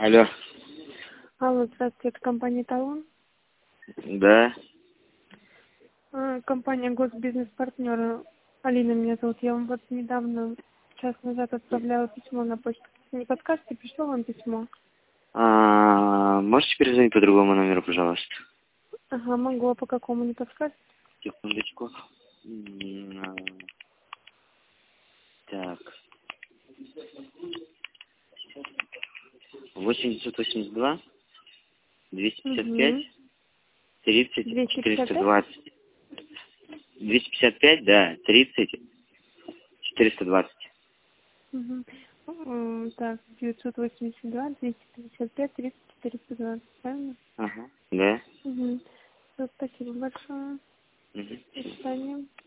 Алло. Алло, здравствуйте, это компания «Талон». Да. Компания «Госбизнес-партнер». Алина меня зовут. Я вам вот недавно, час назад отправляла письмо на почту. Не подскажете, пришло вам письмо? Можете перезвонить по другому номеру, пожалуйста? Ага, могу. А по какому, не подскажете? Секундочку. Так. 882 255 30 420. 255, да, 30 420. Так, 982 255 30 420, правильно? Ага. Да. Все, спасибо большое. До свидания.